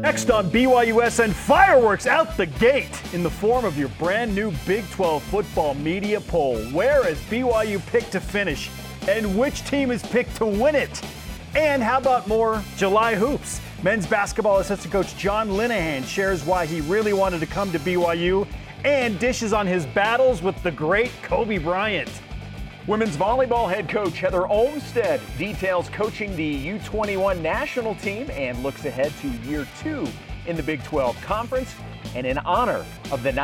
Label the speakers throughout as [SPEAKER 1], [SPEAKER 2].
[SPEAKER 1] Next on BYUSN, fireworks out the gate in the form of your brand new Big 12 football media poll. Where is BYU picked to finish and which team is picked to win it? And how about more July hoops? Men's basketball assistant coach John Linehan shares why he really wanted to come to BYU and dishes on his battles with the great Kobe Bryant.
[SPEAKER 2] Women's volleyball head coach Heather Olmstead details coaching the U21 national team and looks ahead to year 2 in the Big 12 Conference. And in honor of the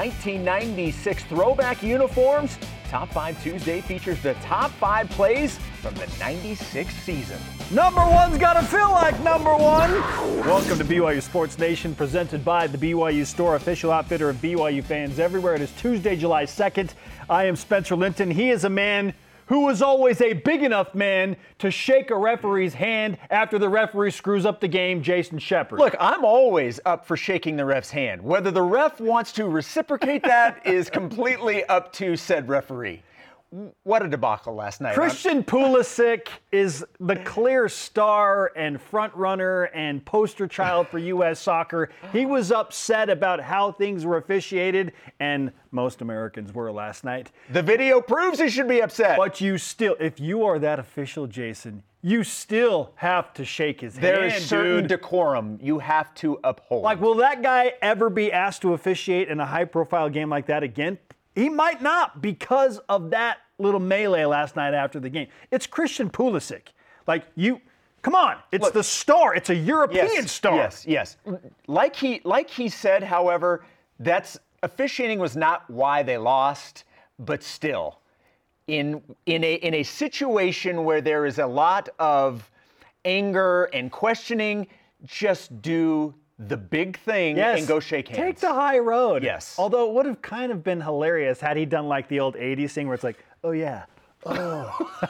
[SPEAKER 2] 1996 throwback uniforms, Top 5 Tuesday features the top 5 plays from the 96 season.
[SPEAKER 1] Number one's gotta feel like number one. Welcome to BYU Sports Nation, presented by the BYU Store, official outfitter of BYU fans everywhere. It is Tuesday, July 2nd. I am Spencer Linton. He is a man who was always a big enough man to shake a referee's hand after the referee screws up the game, Jason Shepard.
[SPEAKER 2] Look, I'm always up for shaking the ref's hand. Whether the ref wants to reciprocate that is completely up to said referee. What a debacle last night.
[SPEAKER 1] Christian Pulisic is the clear star and front runner and poster child for U.S. soccer. He was upset about how things were officiated, and most Americans were last night.
[SPEAKER 2] The video proves he should be upset.
[SPEAKER 1] But you still, if you are that official, Jason, you still have to shake his hand,
[SPEAKER 2] There is certain decorum you have to uphold.
[SPEAKER 1] Like, will that guy ever be asked to officiate in a high-profile game like that again? He might not, because of that little melee last night after the game. It's Christian Pulisic. Like, come on, it's the star. It's a European star.
[SPEAKER 2] Yes. Like he said, however, officiating was not why they lost, but still, in a situation where there is a lot of anger and questioning, just do the big thing and go shake hands.
[SPEAKER 1] Take the high road.
[SPEAKER 2] Yes.
[SPEAKER 1] Although it would have kind of been hilarious had he done like the old 80s thing where it's like, oh yeah, oh.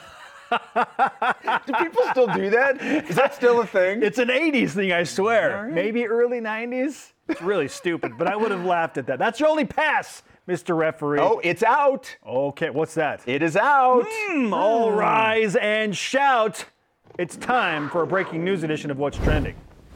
[SPEAKER 2] Do people still do that? Is that still a thing?
[SPEAKER 1] It's an 80s thing, I swear.
[SPEAKER 2] Right.
[SPEAKER 1] Maybe early 90s. It's really stupid, but I would have laughed at that. That's your only pass, Mr. Referee.
[SPEAKER 2] Oh, it's out.
[SPEAKER 1] Okay, what's that?
[SPEAKER 2] It is out.
[SPEAKER 1] All rise and shout. It's time for a breaking news edition of What's Trending.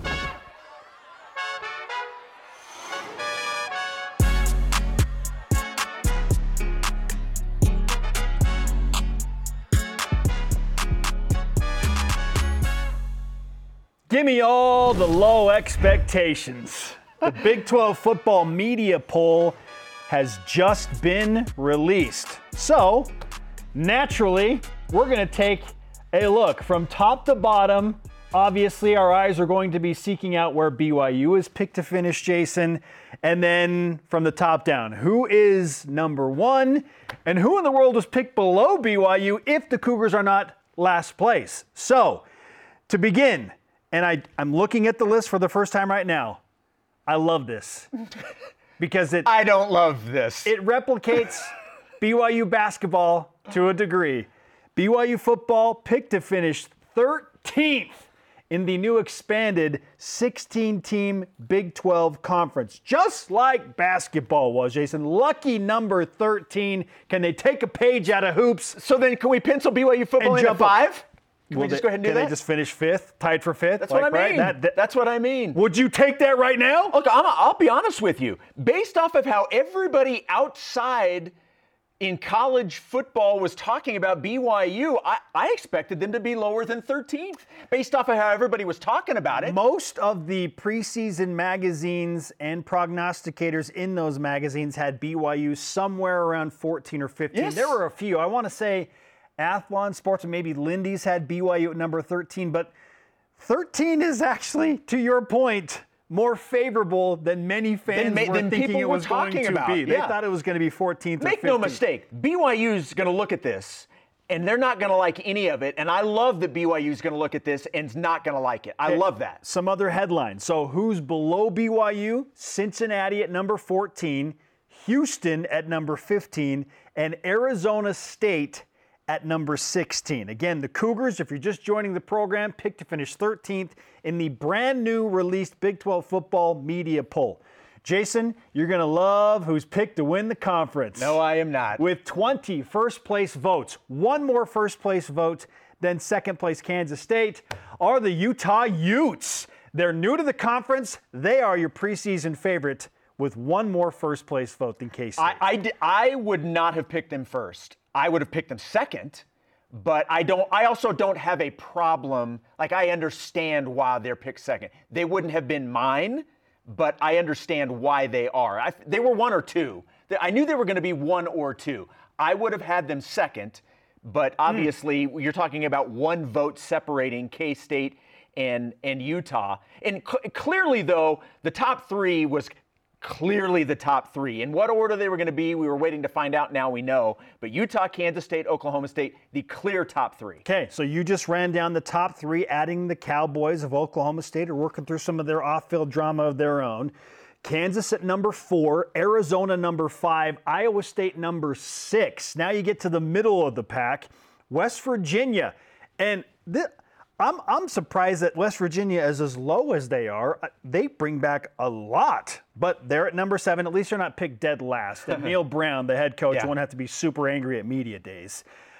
[SPEAKER 1] Give me all the low expectations. The Big 12 football media poll has just been released. So, naturally, we're going to take a look from top to bottom. Obviously, our eyes are going to be seeking out where BYU is picked to finish, Jason. And then from the top down, who is number one and who in the world was picked below BYU if the Cougars are not last place. So, to begin, and I'm looking at the list for the first time right now. I love this because
[SPEAKER 2] I don't love this.
[SPEAKER 1] It replicates BYU basketball to a degree. BYU football picked to finish 13th in the new expanded 16-team Big 12 conference, just like basketball was, Jason. Lucky number 13. Can they take a page out of hoops?
[SPEAKER 2] So then can we pencil BYU football into 5? Can we just go ahead and do that?
[SPEAKER 1] Can they just finish 5th, tied for 5th?
[SPEAKER 2] That's what I mean. That's what I mean.
[SPEAKER 1] Would you take that right now?
[SPEAKER 2] Look, I'll be honest with you. Based off of how everybody outside in college football was talking about BYU, I expected them to be lower than 13th, based off of how everybody was talking about it.
[SPEAKER 1] Most of the preseason magazines and prognosticators in those magazines had BYU somewhere around 14 or 15.
[SPEAKER 2] Yes.
[SPEAKER 1] There were a few. I want to say Athlon Sports and maybe Lindy's had BYU at number 13, but 13 is actually, to your point, more favorable than many fans were thinking it was going to be. They thought it was going to be 14th or 15th.
[SPEAKER 2] Make no mistake, BYU's going to look at this, and they're not going to like any of it, and I love that BYU's going to look at this and is not going to like it. I love that.
[SPEAKER 1] Some other headlines. So who's below BYU? Cincinnati at number 14, Houston at number 15, and Arizona State at number 16. Again, the Cougars, if you're just joining the program, picked to finish 13th in the brand new released Big 12 football media poll. Jason, you're going to love who's picked to win the conference.
[SPEAKER 2] No, I am not.
[SPEAKER 1] With 20 first-place votes, one more first-place vote than second-place Kansas State, are the Utah Utes. They're new to the conference. They are your preseason favorite with one more first-place vote than K-State.
[SPEAKER 2] I would not have picked them first. I would have picked them second. But I also don't have a problem. Like, I understand why they're picked second. They wouldn't have been mine, but I understand why they are. They were 1 or 2. I knew they were going to be 1 or 2. I would have had them second, but obviously you're talking about one vote separating K-State and Utah. And clearly, though, the top 3 was clearly the top 3. In what order they were going to be, we were waiting to find out. Now we know. But Utah, Kansas State, Oklahoma State, the clear top 3.
[SPEAKER 1] Okay, so you just ran down the top 3, adding the Cowboys of Oklahoma State are working through some of their off-field drama of their own. Kansas at number 4, Arizona number 5, Iowa State number 6. Now you get to the middle of the pack, West Virginia. And I'm surprised that West Virginia is as low as they are. They bring back a lot, but they're at number 7. At least they're not picked dead last. And Neil Brown, the head coach, won't have to be super angry at media days.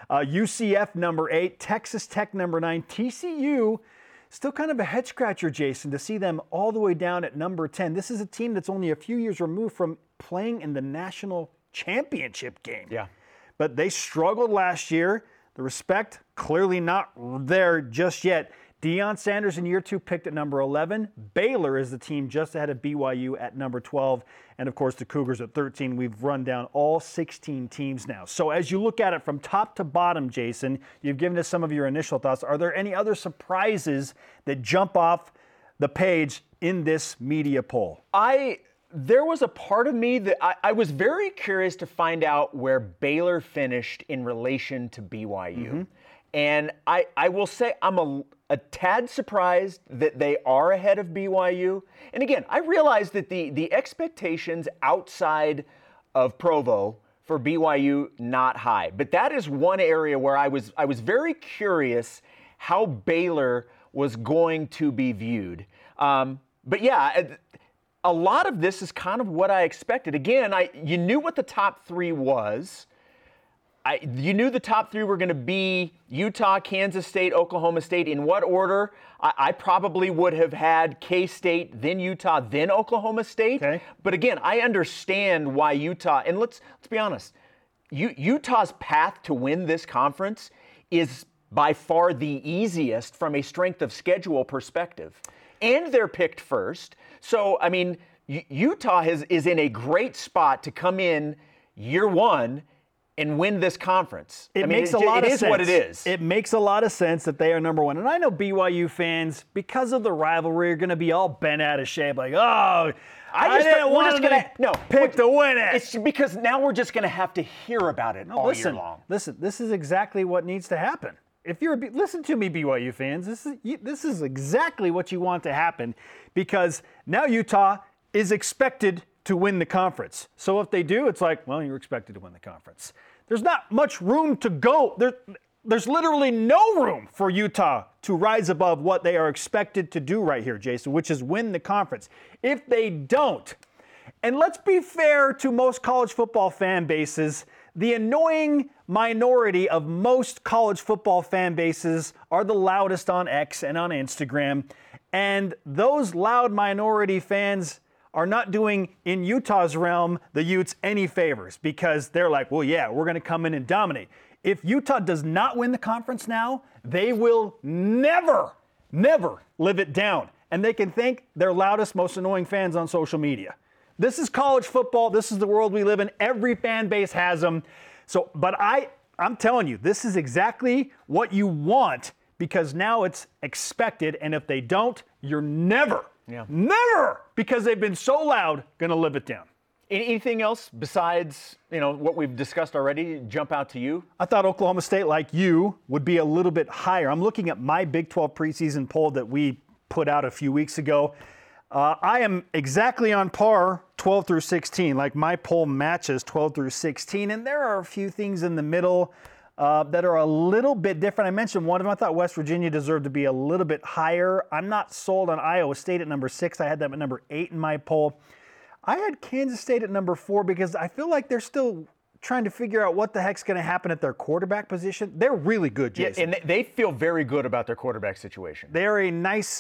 [SPEAKER 1] UCF number 8, Texas Tech number 9, TCU. Still kind of a head scratcher, Jason, to see them all the way down at number 10. This is a team that's only a few years removed from playing in the national championship game.
[SPEAKER 2] Yeah.
[SPEAKER 1] But they struggled last year. The respect, clearly not there just yet. Deion Sanders in year 2 picked at number 11. Baylor is the team just ahead of BYU at number 12. And, of course, the Cougars at 13. We've run down all 16 teams now. So as you look at it from top to bottom, Jason, you've given us some of your initial thoughts. Are there any other surprises that jump off the page in this media poll?
[SPEAKER 2] There was a part of me that I was very curious to find out where Baylor finished in relation to BYU. Mm-hmm. And I will say I'm a tad surprised that they are ahead of BYU. And again, I realize that the expectations outside of Provo for BYU not high. But that is one area where I was very curious how Baylor was going to be viewed. But yeah, a lot of this is kind of what I expected. Again, you knew what the top 3 was. You knew the top 3 were going to be Utah, Kansas State, Oklahoma State. In what order? I probably would have had K-State, then Utah, then Oklahoma State.
[SPEAKER 1] Okay.
[SPEAKER 2] But again, I understand why Utah, and let's be honest, Utah's path to win this conference is by far the easiest from a strength of schedule perspective. And they're picked first. So, I mean, Utah is in a great spot to come in year 1 and win this conference.
[SPEAKER 1] It makes a lot of sense.
[SPEAKER 2] It is what it is.
[SPEAKER 1] It makes a lot of sense that they are number 1. And I know BYU fans, because of the rivalry, are going to be all bent out of shape, like, oh, I didn't want to pick to win it.
[SPEAKER 2] It's because now we're just going to have to hear about it all year long.
[SPEAKER 1] Listen, this is exactly what needs to happen. If listen to me, BYU fans, this is exactly what you want to happen, because now Utah is expected to win the conference. So if they do, it's like, well, you're expected to win the conference. There's not much room to go. There's literally no room for Utah to rise above what they are expected to do right here, Jason, which is win the conference. If they don't, and let's be fair to most college football fan bases, the annoying minority of most college football fan bases are the loudest on X and on Instagram. And those loud minority fans are not doing, in Utah's realm, the Utes any favors, because they're like, well, yeah, we're going to come in and dominate. If Utah does not win the conference now, they will never live it down. And they can thank their loudest, most annoying fans on social media. This is college football. This is the world we live in. Every fan base has them. So, but I'm telling you, this is exactly what you want, because now it's expected. And if they don't, you're never, because they've been so loud, going to live it down.
[SPEAKER 2] Anything else besides, what we've discussed already jump out to you?
[SPEAKER 1] I thought Oklahoma State, like you, would be a little bit higher. I'm looking at my Big 12 preseason poll that we put out a few weeks ago. I am exactly on par 12 through 16. Like, my poll matches 12 through 16, and there are a few things in the middle that are a little bit different. I mentioned one of them. I thought West Virginia deserved to be a little bit higher. I'm not sold on Iowa State at number 6. I had them at number 8 in my poll. I had Kansas State at number 4 because I feel like they're still trying to figure out what the heck's going to happen at their quarterback position. They're really good, Jason.
[SPEAKER 2] Yeah, and they feel very good about their quarterback situation.
[SPEAKER 1] They are a nice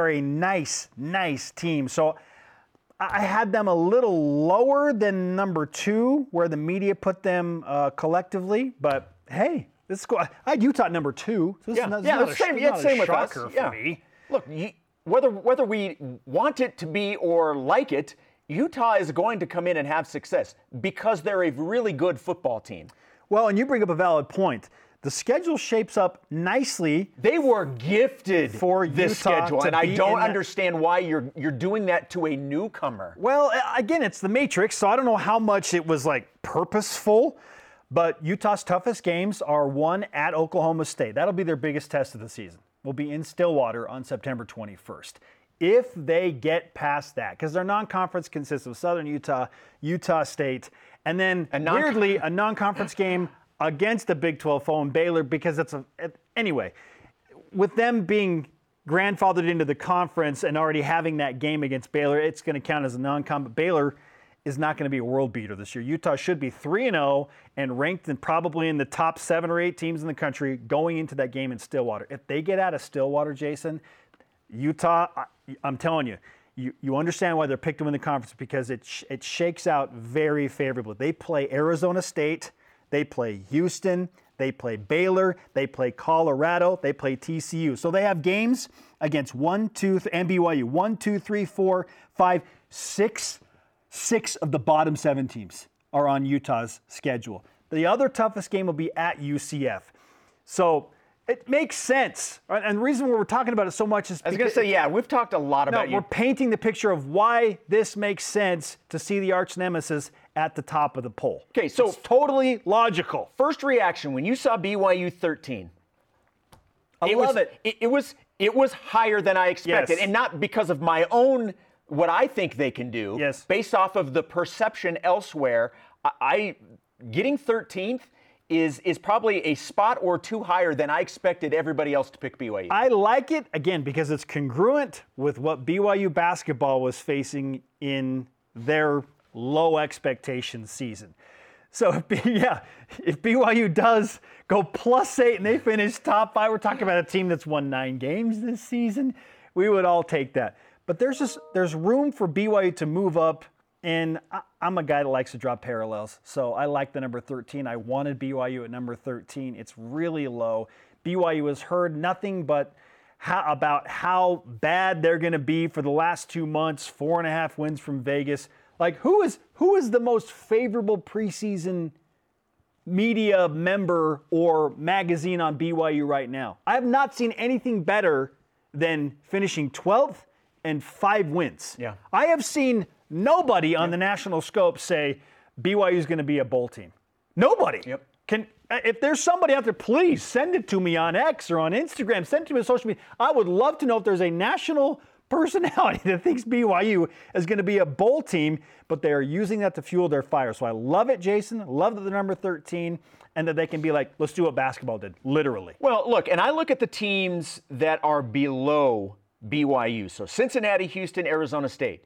[SPEAKER 1] team. So I had them a little lower than number 2, where the media put them collectively. But hey, this is cool. I had Utah at number 2. So this is not
[SPEAKER 2] same with us.
[SPEAKER 1] For me.
[SPEAKER 2] Look, whether we want it to be or like it, Utah is going to come in and have success because they're a really good football team.
[SPEAKER 1] Well, and you bring up a valid point. The schedule shapes up nicely.
[SPEAKER 2] They were gifted
[SPEAKER 1] for
[SPEAKER 2] this
[SPEAKER 1] Utah
[SPEAKER 2] schedule, and I don't understand why you're doing that to a newcomer.
[SPEAKER 1] Well, again, it's the Matrix, so I don't know how much it was like purposeful, but Utah's toughest games are one at Oklahoma State. That'll be their biggest test of the season. Will be in Stillwater on September 21st. If they get past that, because their non-conference consists of Southern Utah, Utah State, and then weirdly a non-conference game against a Big 12 foe in Baylor, because anyway, with them being grandfathered into the conference and already having that game against Baylor, it's going to count as a non-con. But Baylor is not going to be a world beater this year. Utah should be 3-0 and ranked probably in the top 7 or 8 teams in the country going into that game in Stillwater. If they get out of Stillwater, Jason, Utah, I'm telling you, you understand why they're picked to win the conference, because it shakes out very favorably. They play Arizona State, they play Houston, they play Baylor, they play Colorado, they play TCU. So they have games against and BYU, 1, 2, 3, 4, 5, 6 of the bottom 7 teams are on Utah's schedule. The other toughest game will be at UCF. So it makes sense. Right? And the reason we're talking about it so much is
[SPEAKER 2] I was going to say, yeah, we've talked a lot about
[SPEAKER 1] we're painting the picture of why this makes sense to see the arch nemesis at the top of the poll.
[SPEAKER 2] Okay, so
[SPEAKER 1] it's totally logical.
[SPEAKER 2] First reaction when you saw BYU 13.
[SPEAKER 1] I love it.
[SPEAKER 2] It was higher than I expected,
[SPEAKER 1] Yes.
[SPEAKER 2] and not because of my own what I think they can do.
[SPEAKER 1] Yes.
[SPEAKER 2] Based off of the perception elsewhere, getting 13th is probably a spot or 2 higher than I expected everybody else to pick BYU.
[SPEAKER 1] I like it, again, because it's congruent with what BYU basketball was facing in their low expectation season. So, if BYU does go +8 and they finish top 5, we're talking about a team that's won 9 games this season. We would all take that. But there's room for BYU to move up, and I'm a guy that likes to draw parallels. So I like the number 13. I wanted BYU at number 13. It's really low. BYU has heard nothing but about how bad they're going to be for the last 2 months, 4.5 wins from Vegas. Like, who is the most favorable preseason media member or magazine on BYU right now? I have not seen anything better than finishing 12th and 5 wins.
[SPEAKER 2] Yeah.
[SPEAKER 1] I have seen nobody on the national scope say BYU is going to be a bowl team. Nobody.
[SPEAKER 2] Yep.
[SPEAKER 1] If there's somebody out there, please send it to me on X or on Instagram. Send it to me on social media. I would love to know if there's a national personality that thinks BYU is going to be a bowl team, but they are using that to fuel their fire. So I love it, Jason. I love that they're number 13 and that they can be like, let's do what basketball did, literally.
[SPEAKER 2] Well, look, and I look at the teams that are below BYU. So Cincinnati, Houston, Arizona State.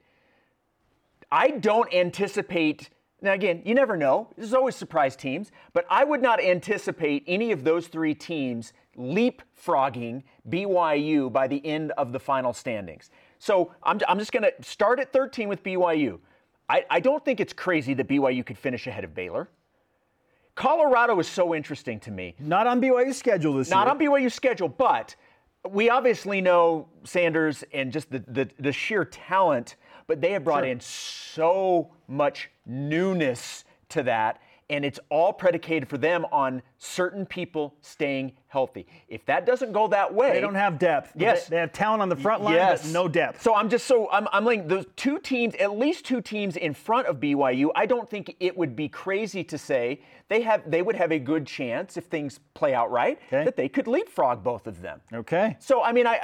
[SPEAKER 2] I don't anticipate, now again, you never know. There's always surprise teams, but I would not anticipate any of those 3 teams leapfrogging BYU by the end of the final standings. So I'm just going to start at 13 with BYU. I don't think it's crazy that BYU could finish ahead of Baylor. Colorado is so interesting to me.
[SPEAKER 1] Not on BYU's schedule this year.
[SPEAKER 2] Not on BYU's schedule, but we obviously know Sanders and just the sheer talent, but they have brought in so much newness to that, and it's all predicated for them on certain people staying healthy. If that doesn't go that way,
[SPEAKER 1] they don't have depth.
[SPEAKER 2] Yes,
[SPEAKER 1] they have talent on the front line, but no depth.
[SPEAKER 2] So I'm linking those 2 teams, at least 2 teams in front of BYU. I don't think it would be crazy to say they would have a good chance if things play out right that they could leapfrog both of them.
[SPEAKER 1] Okay.
[SPEAKER 2] So I mean,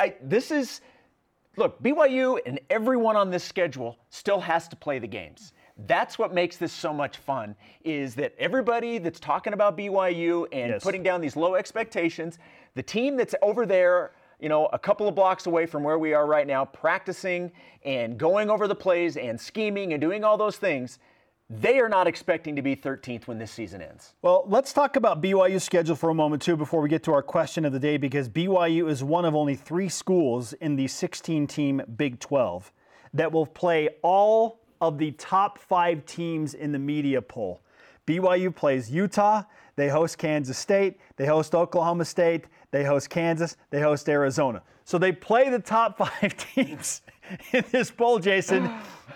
[SPEAKER 2] look, BYU and everyone on this schedule still has to play the games. That's what makes this so much fun, is that everybody that's talking about BYU and putting down these low expectations, the team that's over there, a couple of blocks away from where we are right now, practicing and going over the plays and scheming and doing all those things, they are not expecting to be 13th when this season ends.
[SPEAKER 1] Well, let's talk about BYU's schedule for a moment, too, before we get to our question of the day, because BYU is one of only 3 schools in the 16-team Big 12 that will play all of the top 5 teams in the media poll. BYU plays Utah, they host Kansas State, they host Oklahoma State, they host Kansas, they host Arizona. So they play the top 5 teams in this poll, Jason.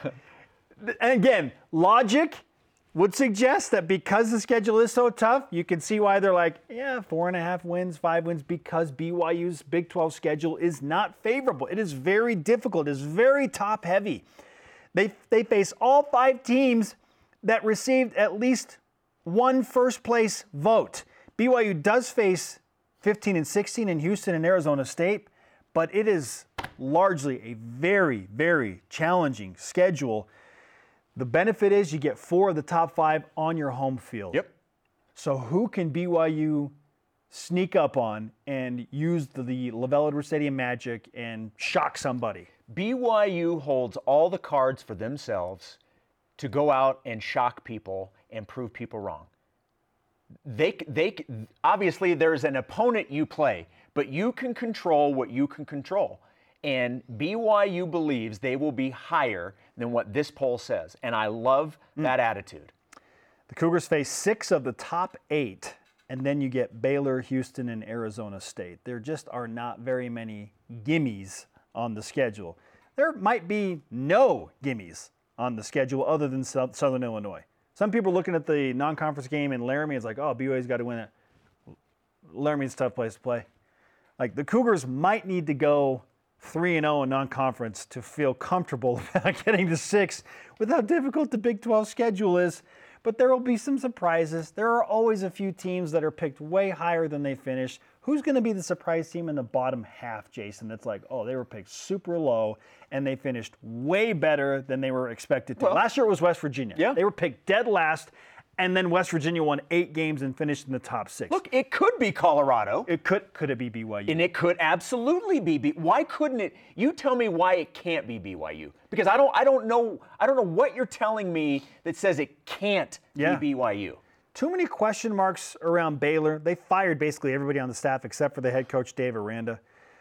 [SPEAKER 1] And again, logic would suggest that because the schedule is so tough, you can see why they're like, 4.5 wins, 5 wins, because BYU's Big 12 schedule is not favorable. It is very difficult. It is very top heavy. They face all 5 teams that received at least one first place vote. BYU does face 15 and 16 in Houston and Arizona State, but it is largely a very, very challenging schedule. The benefit is you get 4 of the top 5 on your home field.
[SPEAKER 2] Yep.
[SPEAKER 1] So who can BYU sneak up on and use the LaVell Edwards Stadium magic and shock somebody?
[SPEAKER 2] BYU holds all the cards for themselves to go out and shock people and prove people wrong. They obviously there's an opponent you play, but you can control what you can control. And BYU believes they will be higher than what this poll says. And I love that attitude.
[SPEAKER 1] The Cougars face 6 of the top 8, and then you get Baylor, Houston, and Arizona State. There just are not very many gimmies on the schedule. There might be no gimmies on the schedule other than Southern Illinois. Some people looking at the non-conference game in Laramie, it's like, oh, BYU's got to win it. Laramie's a tough place to play. Like, the Cougars might need to go 3-0 in non-conference to feel comfortable about getting to 6 with how difficult the Big 12 schedule is. But there will be some surprises. There are always a few teams that are picked way higher than they finished. Who's going to be the surprise team in the bottom half, Jason, that's like, oh, they were picked super low and they finished way better than they were expected to? Well, last year it was West Virginia.
[SPEAKER 2] Yeah.
[SPEAKER 1] They were picked dead last, and then West Virginia won 8 games and finished in the top 6.
[SPEAKER 2] Look, it could be Colorado.
[SPEAKER 1] Could it be BYU?
[SPEAKER 2] And it could absolutely be. Why couldn't it? You tell me why it can't be BYU. Because I don't know what you're telling me that says it can't be BYU.
[SPEAKER 1] Too many question marks around Baylor. They fired basically everybody on the staff except for the head coach, Dave Aranda.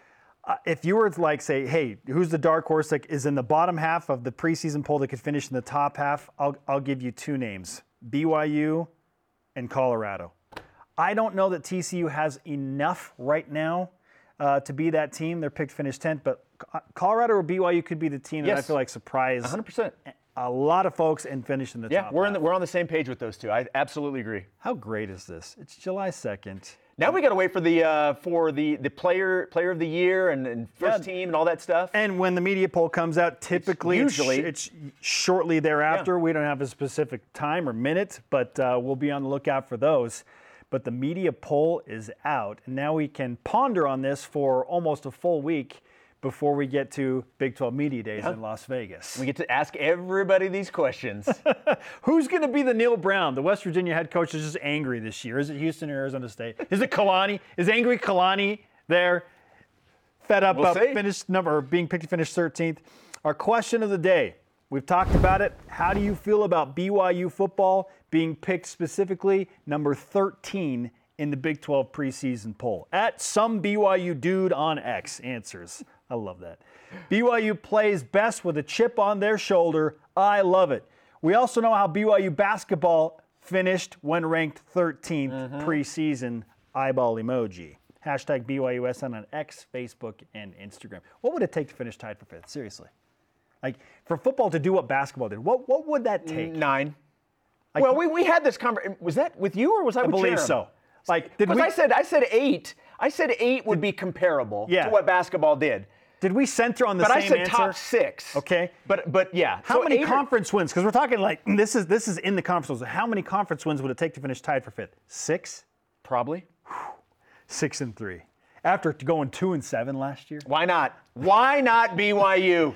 [SPEAKER 1] If you were to like say, hey, who's the dark horse that is in the bottom half of the preseason poll that could finish in the top half, I'll give you 2 names. BYU and Colorado. I don't know that TCU has enough right now to be that team. They're picked finish 10th, but Colorado or BYU could be the team that I feel like surprised
[SPEAKER 2] 100%.
[SPEAKER 1] A lot of folks and finish in the top.
[SPEAKER 2] Yeah, we're on the same page with those two. I absolutely agree.
[SPEAKER 1] How great is this? It's July 2nd.
[SPEAKER 2] Now we got to wait for the player of the year and first team and all that stuff.
[SPEAKER 1] And when the media poll comes out, typically it's shortly thereafter. We don't have a specific time or minute, but we'll be on the lookout for those. But the media poll is out, and now we can ponder on this for almost a full week before we get to Big 12 Media Days in Las Vegas.
[SPEAKER 2] We get to ask everybody these questions.
[SPEAKER 1] Who's going to be the Neil Brown? The West Virginia head coach is just angry this year. Is it Houston or Arizona State? Is it Kalani? Is angry Kalani there? Fed up about being picked to finish 13th? Our question of the day. We've talked about it. How do you feel about BYU football being picked specifically number 13 in the Big 12 preseason poll? At some BYU dude on X answers. I love that. BYU plays best with a chip on their shoulder. I love it. We also know how BYU basketball finished when ranked 13th preseason. Eyeball emoji. Hashtag BYUSN on X, Facebook, and Instagram. What would it take to finish tied for 5th? Seriously. Like, for football to do what basketball did, what would that take?
[SPEAKER 2] 9. Like, well, we had this conversation. Was that with you or was that with Jeremy?
[SPEAKER 1] I believe so. Like,
[SPEAKER 2] I said 8. I said 8 would be comparable to what basketball did.
[SPEAKER 1] Did we center on the same answer?
[SPEAKER 2] But I said top 6.
[SPEAKER 1] Okay.
[SPEAKER 2] But yeah.
[SPEAKER 1] How many conference wins? Because we're talking like this is in the conference. How many conference wins would it take to finish tied for 5th? 6?
[SPEAKER 2] Probably.
[SPEAKER 1] 6-3. After going 2-7 last year.
[SPEAKER 2] Why not? Why not BYU?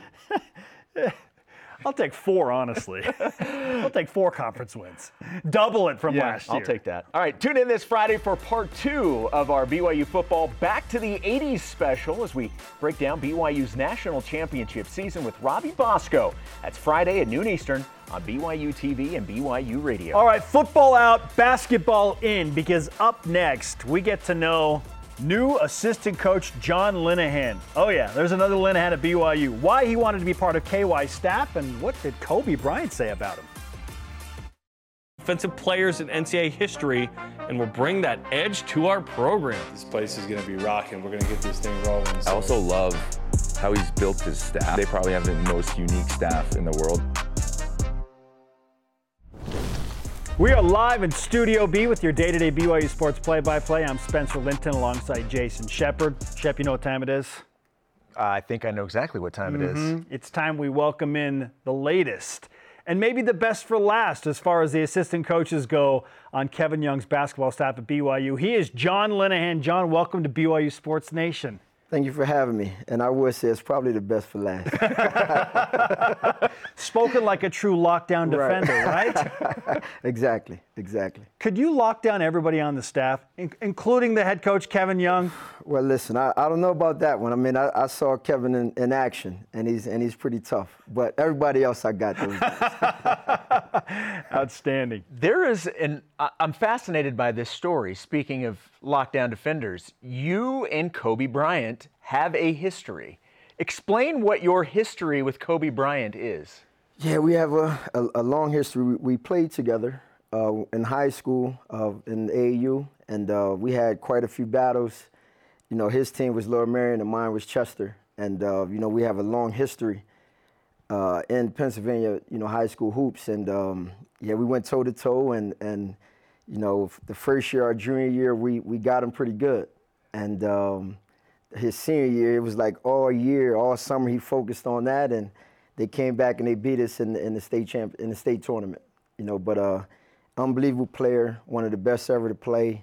[SPEAKER 1] I'll take 4, honestly. I'll take 4 conference wins. Double it from last year.
[SPEAKER 2] I'll take that. All right, tune in this Friday for part 2 of our BYU football Back to the 80s special as we break down BYU's national championship season with Robbie Bosco. That's Friday at noon Eastern on BYU TV and BYU Radio.
[SPEAKER 1] All right, football out, basketball in, because up next we get to know new assistant coach John Linehan. Oh yeah, there's another Linehan at BYU. Why he wanted to be part of KY's staff, and what did Kobe Bryant say about him?
[SPEAKER 3] Defensive players in NCAA history, and we'll bring that edge to our program.
[SPEAKER 4] This place is going to be rocking. We're going to get this thing rolling.
[SPEAKER 5] I also love how he's built his staff. They probably have the most unique staff in the world.
[SPEAKER 1] We are live in Studio B with your day-to-day BYU sports play-by-play. I'm Spencer Linton alongside Jason Shepard. Shep, you know what time it is?
[SPEAKER 2] I think I know exactly what time it is.
[SPEAKER 1] It's time we welcome in the latest, and maybe the best for last as far as the assistant coaches go on Kevin Young's basketball staff at BYU. He is John Linehan. John, welcome to BYU Sports Nation.
[SPEAKER 6] Thank you for having me. And I would say it's probably the best for last.
[SPEAKER 1] Spoken like a true lockdown defender, right?
[SPEAKER 6] Exactly.
[SPEAKER 1] Could you lock down everybody on the staff, including the head coach, Kevin Young?
[SPEAKER 6] Well, listen, I don't know about that one. I mean, I saw Kevin in action, and he's pretty tough. But everybody else I got those guys.
[SPEAKER 1] Outstanding.
[SPEAKER 2] I'm fascinated by this story. Speaking of lockdown defenders, you and Kobe Bryant have a history. Explain what your history with Kobe Bryant is. Yeah,
[SPEAKER 6] we have a long history. We played together in high school in AAU, and we had quite a few battles. You know, his team was Lower Merion and mine was Chester. And, you know, we have a long history in Pennsylvania, you know, high school hoops. And, yeah, we went toe-to-toe. And you know, the first year, our junior year, we got him pretty good. And his senior year, it was like all year, all summer, he focused on that. And they came back and they beat us in the state tournament. You know, but unbelievable player, one of the best ever to play.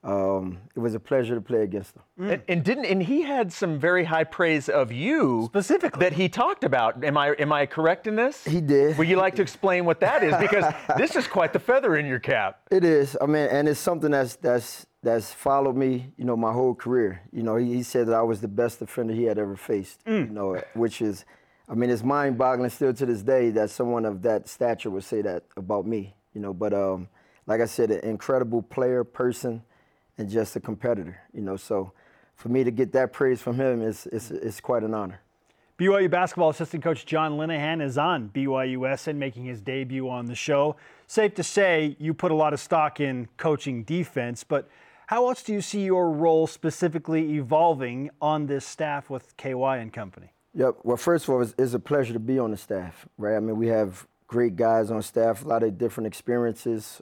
[SPEAKER 6] It was a pleasure to play against him.
[SPEAKER 2] And he had some very high praise of you
[SPEAKER 1] specifically
[SPEAKER 2] that he talked about. Am I correct in this?
[SPEAKER 6] He did.
[SPEAKER 2] Would you like to explain what that is? Because this is quite the feather in your cap.
[SPEAKER 6] It is. I mean, and it's something that's followed me, you know, my whole career. You know, he said that I was the best defender he had ever faced. You know, which is, I mean, it's mind-boggling still to this day that someone of that stature would say that about me. You know, but like I said, an incredible player, person, and just a competitor, you know. So for me to get that praise from him is quite an honor.
[SPEAKER 1] BYU basketball assistant coach John Linehan is on BYUSN, making his debut on the show. Safe to say you put a lot of stock in coaching defense, but how else do you see your role specifically evolving on this staff with KY and company?
[SPEAKER 6] Yep. Well, first of all, it's a pleasure to be on the staff, right? I mean, we have great guys on staff, a lot of different experiences.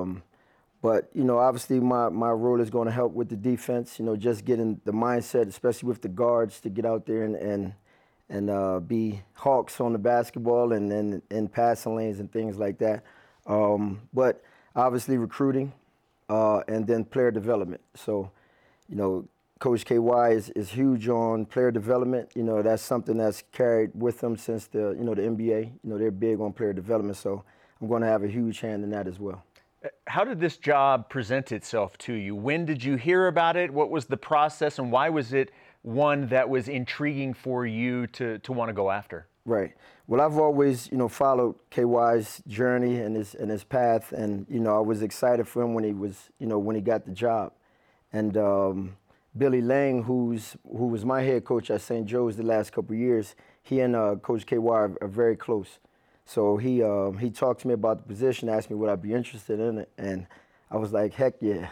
[SPEAKER 6] But, you know, obviously my role is going to help with the defense, you know, just getting the mindset, especially with the guards, to get out there and be hawks on the basketball and in passing lanes and things like that. But obviously recruiting and then player development. So, you know, Coach KY is huge on player development. You know, that's something that's carried with them since the NBA. You know, they're big on player development. So I'm going to have a huge hand in that as well.
[SPEAKER 2] How did this job present itself to you? When did you hear about it? What was the process, and why was it one that was intriguing for you to want to go after?
[SPEAKER 6] Right. Well, I've always, you know, followed KY's journey and his path, and you know, I was excited for him when he got the job. And Billy Lang, who was my head coach at St. Joe's the last couple of years, he and Coach KY are very close. So he talked to me about the position, asked me would I be interested in it, and I was like, heck yeah.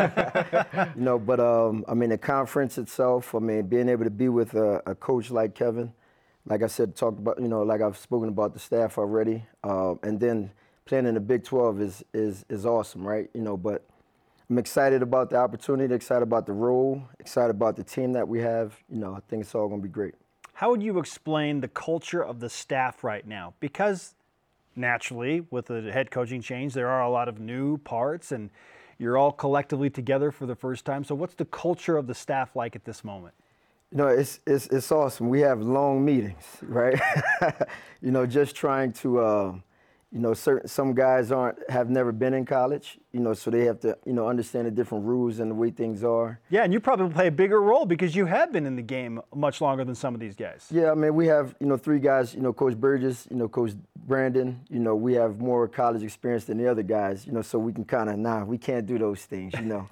[SPEAKER 6] You know, but I mean, the conference itself, I mean, being able to be with a coach like Kevin, like I said, talked about, you know, like I've spoken about the staff already, and then playing in the Big 12 is awesome, right? You know, but I'm excited about the opportunity, excited about the role, excited about the team that we have. You know, I think it's all going to be great.
[SPEAKER 1] How would you explain the culture of the staff right now? Because naturally, with the head coaching change, there are a lot of new parts, and you're all collectively together for the first time. So what's the culture of the staff like at this moment?
[SPEAKER 6] You know, it's awesome. We have long meetings, right? You know, just trying to, You know, some guys have never been in college, you know, so they have to, you know, understand the different rules and the way things are.
[SPEAKER 1] Yeah, and you probably play a bigger role because you have been in the game much longer than some of these guys.
[SPEAKER 6] Yeah, I mean, we have, you know, 3 guys, you know, Coach Burgess, you know, Coach Brandon, you know, we have more college experience than the other guys, you know, so we can kind of, we can't do those things, you know.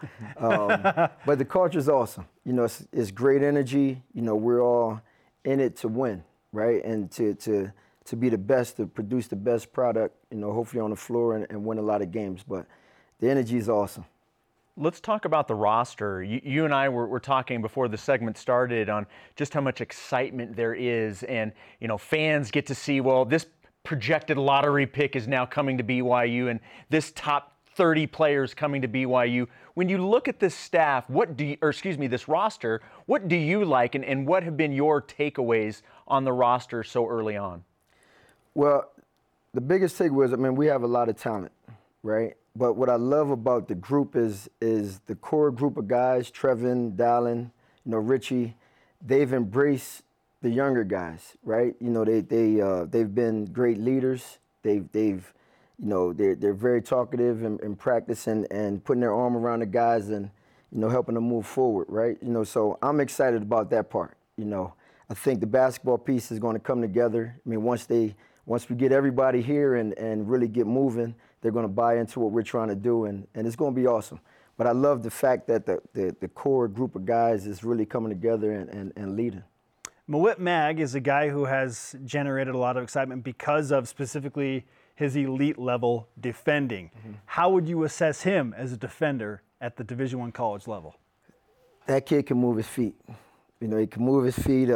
[SPEAKER 6] But the culture is awesome. You know, it's great energy. You know, we're all in it to win, right? And to be the best, to produce the best product, you know, hopefully on the floor and win a lot of games. But the energy is awesome.
[SPEAKER 2] Let's talk about the roster. You and I were talking before the segment started on just how much excitement there is. And, you know, fans get to see, well, this projected lottery pick is now coming to BYU and this top 30 players coming to BYU. When you look at this staff, this roster, what do you like and what have been your takeaways on the roster so early on?
[SPEAKER 6] Well, the biggest takeaway is, I mean, we have a lot of talent, right? But what I love about the group is the core group of guys, Trevin, Dallin, you know, Richie, they've embraced the younger guys, right? You know, they've been great leaders. They've you know, they're very talkative in practice and putting their arm around the guys and, you know, helping them move forward, right? You know, so I'm excited about that part. You know, I think the basketball piece is going to come together. I mean, once we get everybody here and really get moving, they're going to buy into what we're trying to do, and it's going to be awesome. But I love the fact that the core group of guys is really coming together and leading.
[SPEAKER 1] Mawit Mag is a guy who has generated a lot of excitement because of specifically his elite level defending. Mm-hmm. How would you assess him as a defender at the Division I college level?
[SPEAKER 6] That kid can move his feet. You know, he can move his feet.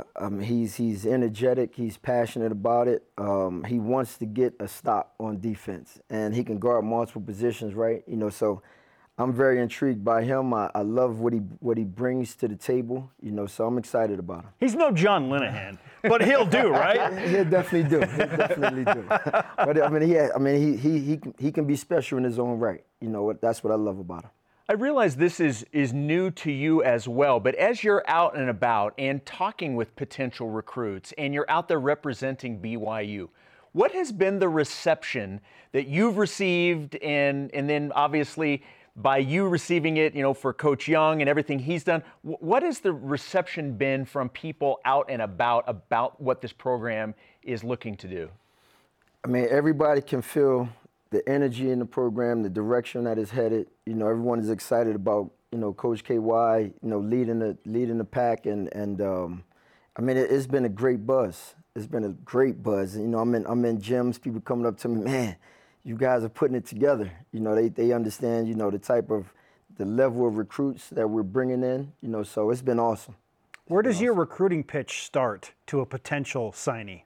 [SPEAKER 6] He's energetic. He's passionate about it. He wants to get a stop on defense, and he can guard multiple positions, right? You know, so I'm very intrigued by him. I love what he brings to the table. You know, so I'm excited about him.
[SPEAKER 1] He's no John Linehan, but he'll do, right?
[SPEAKER 6] He'll definitely do. He'll definitely do. But he can be special in his own right. You know, that's what I love about him.
[SPEAKER 2] I realize this is new to you as well, but as you're out and about and talking with potential recruits and you're out there representing BYU, what has been the reception that you've received and then obviously by you receiving it, you know, for Coach Young and everything he's done, what has the reception been from people out and about what this program is looking to do?
[SPEAKER 6] I mean, everybody can feel the energy in the program, the direction that is headed. You know, everyone is excited about, you know, Coach KY, you know, leading the pack, and I mean, it's been a great buzz. It's been a great buzz. You know, I'm in gyms, people coming up to me, man, you guys are putting it together. You know, they understand, you know, the level of recruits that we're bringing in, you know, so it's been awesome.
[SPEAKER 1] Where does your recruiting pitch start to a potential signee?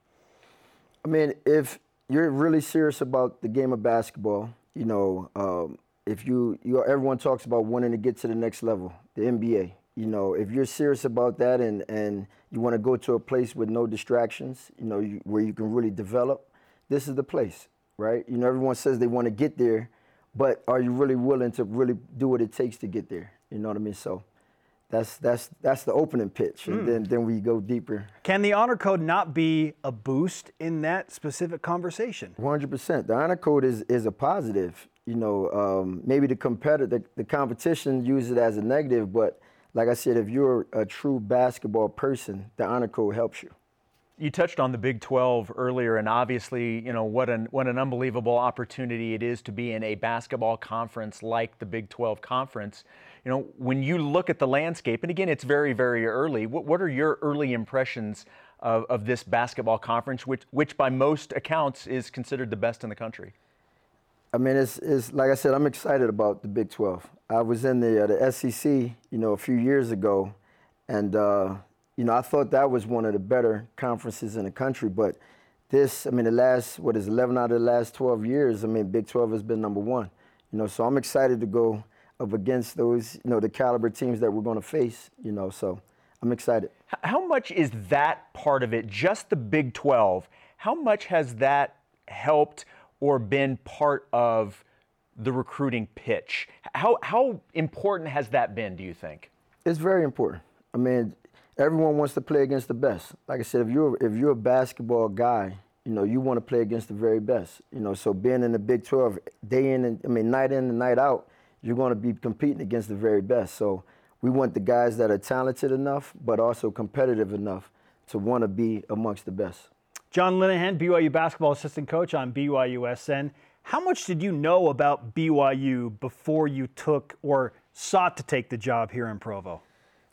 [SPEAKER 6] I mean, if you're really serious about the game of basketball, you know, if everyone talks about wanting to get to the next level, the NBA. You know, if you're serious about that and you want to go to a place with no distractions, you know, where you can really develop, this is the place, right? You know, everyone says they want to get there, but are you really willing to really do what it takes to get there? You know what I mean? So that's the opening pitch, and then we go deeper.
[SPEAKER 1] Can the honor code not be a boost in that specific conversation?
[SPEAKER 6] 100%. The honor code is a positive. You know, maybe the competition uses it as a negative, but like I said, if you're a true basketball person, the honor code helps you.
[SPEAKER 2] You touched on the Big 12 earlier, and obviously, you know, what an unbelievable opportunity it is to be in a basketball conference like the Big 12 Conference. You know, when you look at the landscape, and again, it's very, very early, what are your early impressions of this basketball conference, which by most accounts is considered the best in the country?
[SPEAKER 6] I mean, it's like I said, I'm excited about the Big 12. I was in the SEC, you know, a few years ago, and you know, I thought that was one of the better conferences in the country. But this, I mean, the last 11 out of the last 12 years, I mean, Big 12 has been number one. You know, so I'm excited to go up against those, you know, the caliber teams that we're going to face. You know, so I'm excited.
[SPEAKER 2] How much is that part of it? Just the Big 12. How much has that helped or been part of the recruiting pitch? How important has that been, do you think?
[SPEAKER 6] It's very important. I mean, everyone wants to play against the best. Like I said, if you're a basketball guy, You know, you want to play against the very best. You know, so being in the Big 12, night in and night out, you're going to be competing against the very best. So we want the guys that are talented enough, but also competitive enough to want to be amongst the best.
[SPEAKER 1] John Linehan, BYU basketball assistant coach on BYU-SN. How much did you know about BYU before you took or sought to take the job here in Provo?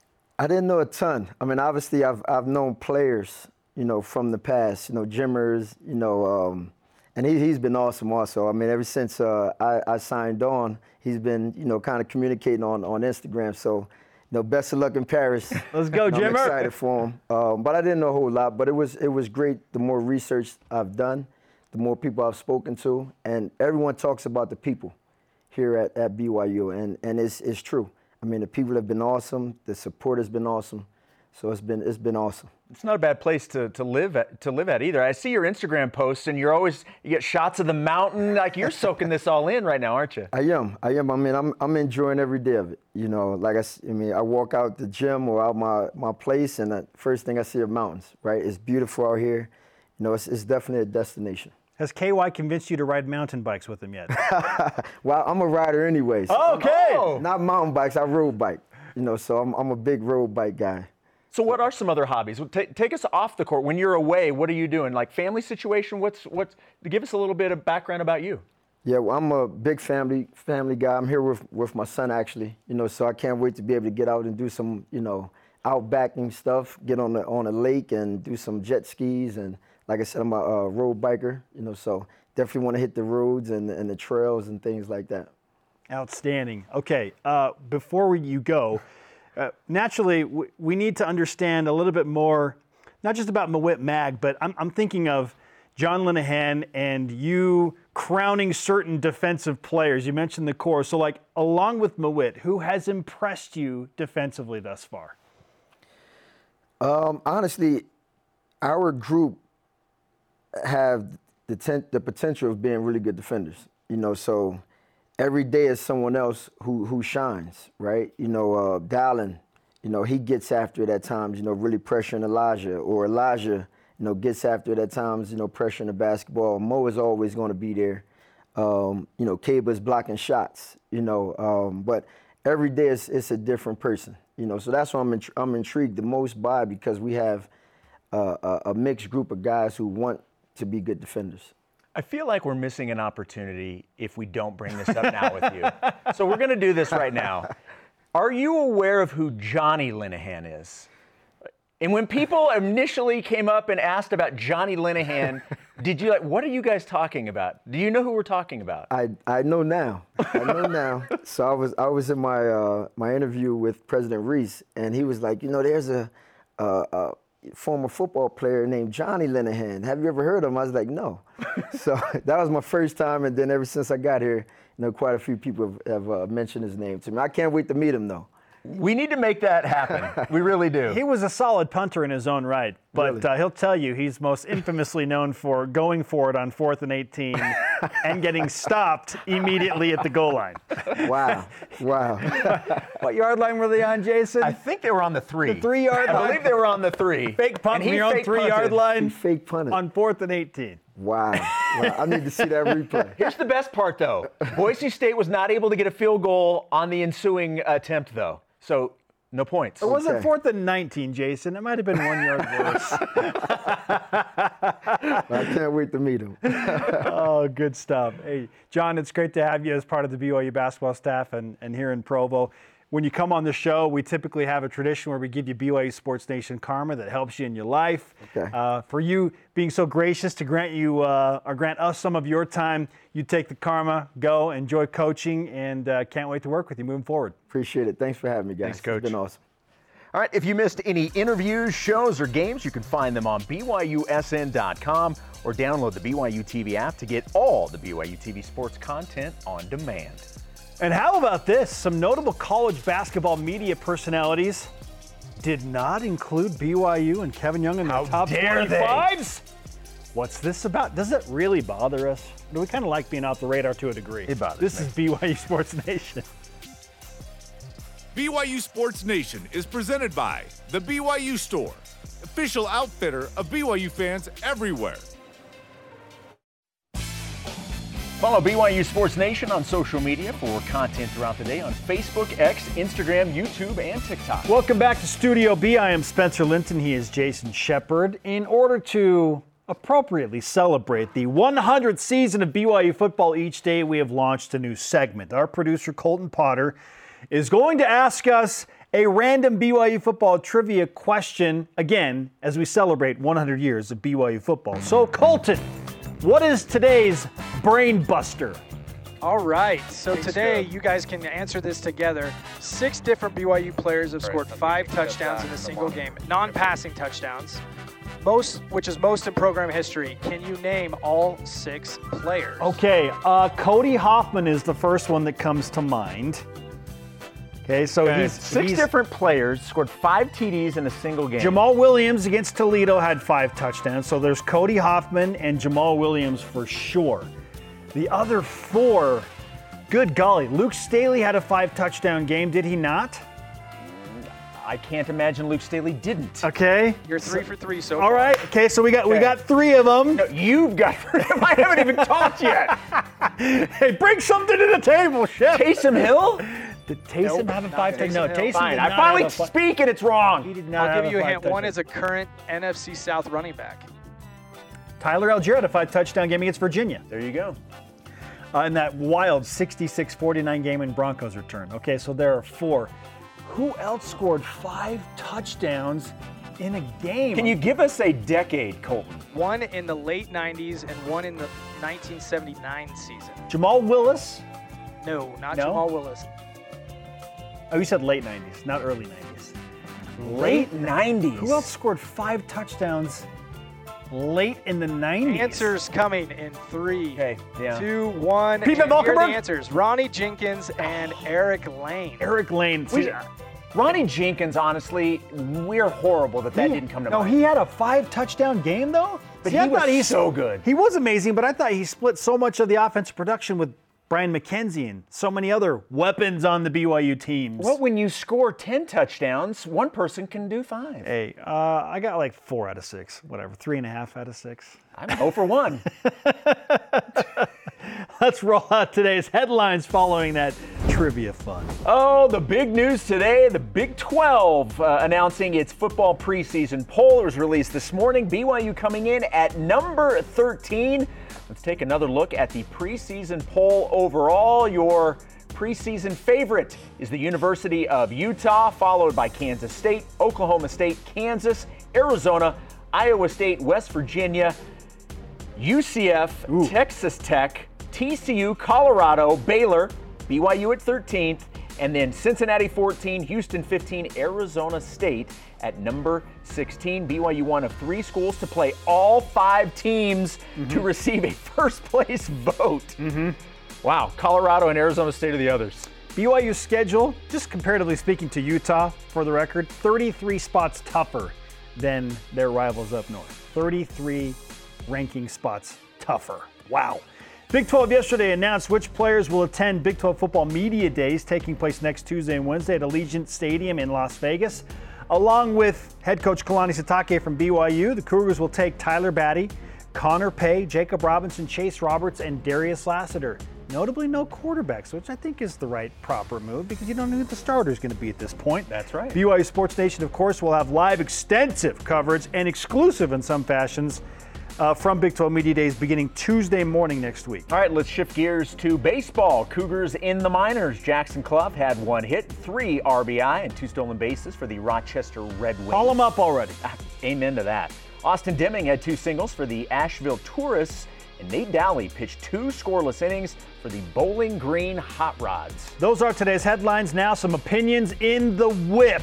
[SPEAKER 6] I didn't know a ton. I mean, obviously, I've known players, you know, from the past. You know, Jimmers, you know, and he's been awesome also. I mean, ever since I signed on, he's been, you know, kind of communicating on Instagram. So, you know, best of luck in Paris.
[SPEAKER 1] Let's go, Jimmer.
[SPEAKER 6] I'm excited for him. But I didn't know a whole lot. But it was great. The more research I've done, the more people I've spoken to, and everyone talks about the people here at BYU, and it's true. I mean, the people have been awesome. The support has been awesome. So it's been awesome.
[SPEAKER 2] It's not a bad place to live at either. I see your Instagram posts, and you get shots of the mountain. Like, you're soaking this all in right now, aren't you?
[SPEAKER 6] I am. I mean, I'm enjoying every day of it. You know, like I walk out the gym or out my place, and the first thing I see are mountains. Right? It's beautiful out here. You know, it's definitely a destination.
[SPEAKER 1] Has KY convinced you to ride mountain bikes with him yet?
[SPEAKER 6] Well, I'm a rider anyways.
[SPEAKER 1] Oh, okay.
[SPEAKER 6] Not mountain bikes. I road bike. You know, so I'm a big road bike guy.
[SPEAKER 2] So what are some other hobbies? Take us off the court. When you're away, what are you doing? Like, family situation? Give us a little bit of background about you.
[SPEAKER 6] Yeah, well, I'm a big family guy. I'm here with my son, actually. You know, so I can't wait to be able to get out and do some, you know, outbacking stuff, get on a lake and do some jet skis. And like I said, I'm a road biker, you know, so definitely want to hit the roads and the trails and things like that.
[SPEAKER 1] Outstanding. Okay, before you go, naturally, we need to understand a little bit more, not just about Mawit Mag, but I'm thinking of John Linehan and you crowning certain defensive players. You mentioned the core. So, like, along with Mawit, who has impressed you defensively thus far?
[SPEAKER 6] Honestly, our group have the potential of being really good defenders. You know, so every day is someone else who shines, right? You know, Dallin, you know, he gets after it at times, you know, really pressuring Elijah, or Elijah, you know, gets after it at times, you know, pressuring the basketball. Mo is always going to be there. You know, Kaba's blocking shots, you know, but every day it's a different person, you know, so that's what I'm intrigued the most by, because we have a mixed group of guys who want to be good defenders.
[SPEAKER 2] I feel like we're missing an opportunity if we don't bring this up now with you. So we're going to do this right now. Are you aware of who Johnny Linehan is? And when people initially came up and asked about Johnny Linehan, did you what are you guys talking about? Do you know who we're talking about?
[SPEAKER 6] I know now. I know now. So I was in my interview with President Reese, and he was like, you know, there's a former football player named Johnny Linehan. Have you ever heard of him? I was like, no. So that was my first time, and then ever since I got here, you know, quite a few people have mentioned his name to me. I can't wait to meet him, though.
[SPEAKER 2] We need to make that happen. We really do.
[SPEAKER 1] He was a solid punter in his own right, but
[SPEAKER 6] Really?
[SPEAKER 1] He'll tell you he's most infamously known for going for it on 4th and 18 and getting stopped immediately at the goal line.
[SPEAKER 6] Wow.
[SPEAKER 1] What yard line were they on, Jason?
[SPEAKER 2] I think they were on the 3.
[SPEAKER 1] The 3-yard line.
[SPEAKER 2] I believe they were on the 3.
[SPEAKER 1] Fake punt
[SPEAKER 2] And
[SPEAKER 1] from
[SPEAKER 2] he
[SPEAKER 1] your own
[SPEAKER 2] fake
[SPEAKER 1] 3-yard
[SPEAKER 2] punted.
[SPEAKER 1] line
[SPEAKER 6] He fake punted.
[SPEAKER 1] on 4th and 18.
[SPEAKER 6] Wow. I need to see that replay.
[SPEAKER 2] Here's the best part, though. Boise State was not able to get a field goal on the ensuing attempt, though. So, no points.
[SPEAKER 1] Or was it
[SPEAKER 6] Okay.
[SPEAKER 1] 4th and 19, Jason? It might have been 1 yard worse.
[SPEAKER 6] I can't wait to meet him.
[SPEAKER 1] Oh, good stuff. Hey, John, it's great to have you as part of the BYU basketball staff and here in Provo. When you come on the show, we typically have a tradition where we give you BYU Sports Nation karma that helps you in your life.
[SPEAKER 6] Okay.
[SPEAKER 1] For you being so gracious to grant you or grant us some of your time, you take the karma, go, enjoy coaching, and can't wait to work with you moving forward.
[SPEAKER 6] Appreciate it. Thanks for having me, guys.
[SPEAKER 2] Thanks, Coach.
[SPEAKER 6] It's been awesome.
[SPEAKER 2] All right, if you missed any interviews, shows, or games, you can find them on BYUSN.com or download the BYU TV app to get all the BYU TV sports content on demand.
[SPEAKER 1] And how about this? Some notable college basketball media personalities did not include BYU and Kevin Young in their top
[SPEAKER 2] dare they?
[SPEAKER 1] 25s. What's this about? Does it really bother us? Do we kind of like being off the radar to a degree?
[SPEAKER 2] It bothers
[SPEAKER 1] This
[SPEAKER 2] me.
[SPEAKER 1] is BYU Sports Nation.
[SPEAKER 7] BYU Sports Nation is presented by The BYU Store, official outfitter of BYU fans everywhere.
[SPEAKER 2] Follow BYU Sports Nation on social media for content throughout the day on Facebook, X, Instagram, YouTube, and TikTok.
[SPEAKER 1] Welcome back to Studio B. I am Spencer Linton. He is Jason Shepard. In order to appropriately celebrate the 100th season of BYU football each day, we have launched a new segment. Our producer, Colton Potter, is going to ask us a random BYU football trivia question, again, as we celebrate 100 years of BYU football. So, Colton, what is today's brain buster?
[SPEAKER 8] All right, so today you guys can answer this together. 6 different BYU players have scored 5 touchdowns in a single game, non-passing touchdowns, which is most in program history. Can you name all 6 players?
[SPEAKER 1] Okay, Cody Hoffman is the first one that comes to mind. Okay, so he's
[SPEAKER 2] 6 different players scored 5 TDs in a single game.
[SPEAKER 1] Jamal Williams against Toledo had 5 touchdowns, so there's Cody Hoffman and Jamal Williams for sure. The other 4, good golly, Luke Staley had a 5-touchdown game, did he not?
[SPEAKER 2] I can't imagine Luke Staley didn't.
[SPEAKER 1] Okay.
[SPEAKER 8] You're 3 for 3 so far.
[SPEAKER 1] All right, okay, so we got 3 of them.
[SPEAKER 2] No, you've got 3 of them. I haven't even talked yet.
[SPEAKER 1] Hey, bring something to the table, Chef.
[SPEAKER 2] Taysom Hill?
[SPEAKER 1] Did Taysom have a 5-touchdown? No, Taysom
[SPEAKER 2] Fine.
[SPEAKER 1] did
[SPEAKER 2] I
[SPEAKER 1] not
[SPEAKER 2] finally
[SPEAKER 1] have a
[SPEAKER 2] speak and it's wrong.
[SPEAKER 1] He did not
[SPEAKER 8] I'll
[SPEAKER 1] have
[SPEAKER 8] give you a hint.
[SPEAKER 1] 5-touchdown.
[SPEAKER 8] One is a current NFC South running back.
[SPEAKER 1] Tyler Algier had a 5-touchdown game against Virginia.
[SPEAKER 2] There you go.
[SPEAKER 1] In that wild 66-49 game in Broncos return. Okay, so there are 4. Who else scored 5 touchdowns in a game?
[SPEAKER 2] Can you give us a decade, Colton?
[SPEAKER 8] One in the late 90s and one in the 1979 season.
[SPEAKER 1] Jamal Willis?
[SPEAKER 8] No, not
[SPEAKER 1] No?
[SPEAKER 8] Jamal Willis.
[SPEAKER 1] Oh, you said late 90s, not early 90s.
[SPEAKER 2] Late 90s.
[SPEAKER 1] Who else scored 5 touchdowns late in the 90s?
[SPEAKER 8] Answers coming in 3,
[SPEAKER 2] Okay, yeah.
[SPEAKER 8] 2, 1.
[SPEAKER 1] Pete
[SPEAKER 8] And here are the
[SPEAKER 1] Valkenburg?
[SPEAKER 8] answers. Ronnie Jenkins and Eric Lane.
[SPEAKER 1] Eric Lane. See,
[SPEAKER 2] Ronnie Jenkins, honestly, we're horrible that didn't come to mind.
[SPEAKER 1] he had a 5-touchdown game, though?
[SPEAKER 2] But
[SPEAKER 1] See,
[SPEAKER 2] he
[SPEAKER 1] I thought
[SPEAKER 2] was so good.
[SPEAKER 1] He was amazing, but I thought he split so much of the offensive production with Brian McKenzie and so many other weapons on the BYU teams.
[SPEAKER 2] Well, when you score 10 touchdowns, one person can do 5.
[SPEAKER 1] Hey, I got like 4 out of 6, whatever, 3.5 out of 6.
[SPEAKER 2] I'm 0 for 1.
[SPEAKER 1] Let's roll out today's headlines following that trivia fun.
[SPEAKER 2] Oh, the big news today, the Big 12 announcing its football preseason poll. It was released this morning. BYU coming in at number 13. Let's take another look at the preseason poll overall. Your preseason favorite is the University of Utah, followed by Kansas State, Oklahoma State, Kansas, Arizona, Iowa State, West Virginia, UCF, Texas Tech, TCU, Colorado, Baylor, BYU at 13th, and then Cincinnati 14, Houston 15, Arizona State at number 16. BYU one of 3 schools to play all 5 teams to receive a first place vote. Wow, Colorado and Arizona State are the others.
[SPEAKER 1] BYU's schedule, just comparatively speaking to Utah, for the record, 33 spots tougher than their rivals up north. 33 ranking spots tougher. Wow. Big 12 yesterday announced which players will attend Big 12 football media days taking place next Tuesday and Wednesday at Allegiant Stadium in Las Vegas. Along with head coach Kalani Sitake from BYU, the Cougars will take Tyler Batty, Connor Pay, Jacob Robinson, Chase Roberts, and Darius Lassiter. Notably no quarterbacks, which I think is the right proper move because you don't know who the starter is going to be at this point.
[SPEAKER 2] That's right.
[SPEAKER 1] BYU Sports Nation, of course, will have live extensive coverage and exclusive in some fashions from Big 12 Media Days beginning Tuesday morning next week.
[SPEAKER 2] All right, let's shift gears to baseball. Cougars in the minors. Jackson Clough had 1 hit, 3 RBI, and 2 stolen bases for the Rochester Red Wings.
[SPEAKER 1] Call them up already.
[SPEAKER 2] Amen to that. Austin Deming had 2 singles for the Asheville Tourists, and Nate Dowley pitched 2 scoreless innings for the Bowling Green Hot Rods.
[SPEAKER 1] Those are today's headlines. Now some opinions in the whip.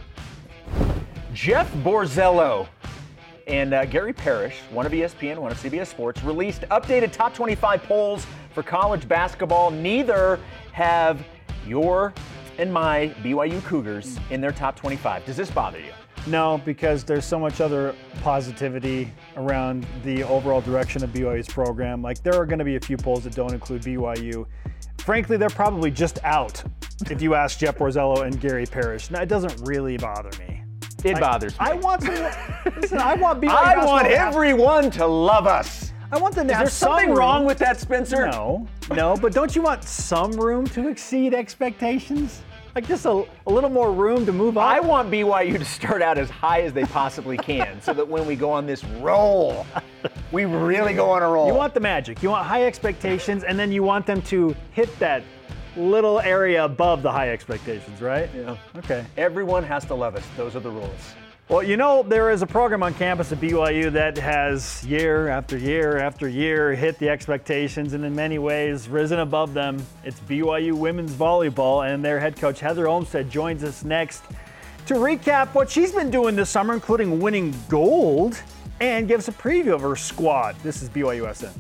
[SPEAKER 2] Jeff Borzello and Gary Parrish, one of ESPN, one of CBS Sports, released updated top 25 polls for college basketball. Neither have your and my BYU Cougars in their top 25. Does this bother you?
[SPEAKER 1] No, because there's so much other positivity around the overall direction of BYU's program. Like, there are going to be a few polls that don't include BYU. Frankly, they're probably just out if you ask Jeff Borzello and Gary Parrish. Now, it doesn't really bother me.
[SPEAKER 2] It bothers me.
[SPEAKER 1] I want some. Listen, I want BYU.
[SPEAKER 2] I want
[SPEAKER 1] basketball to have-
[SPEAKER 2] everyone to love us.
[SPEAKER 1] I want them to
[SPEAKER 2] Is
[SPEAKER 1] have
[SPEAKER 2] there something
[SPEAKER 1] some room.
[SPEAKER 2] wrong with that, Spencer?
[SPEAKER 1] No, but don't you want some room to exceed expectations? Like just a little more room to move up?
[SPEAKER 2] I want BYU to start out as high as they possibly can so that when we go on this roll, we really go on a roll.
[SPEAKER 1] You want the magic. You want high expectations, and then you want them to hit that little area above the high expectations, right?
[SPEAKER 2] Yeah.
[SPEAKER 1] Okay.
[SPEAKER 2] Everyone has to love us. Those are the rules.
[SPEAKER 1] Well, there is a program on campus at BYU that has year after year after year hit the expectations and in many ways risen above them. It's BYU women's volleyball, and their head coach Heather Olmstead joins us next to recap what she's been doing this summer, including winning gold, and give us a preview of her squad. This is BYUSN.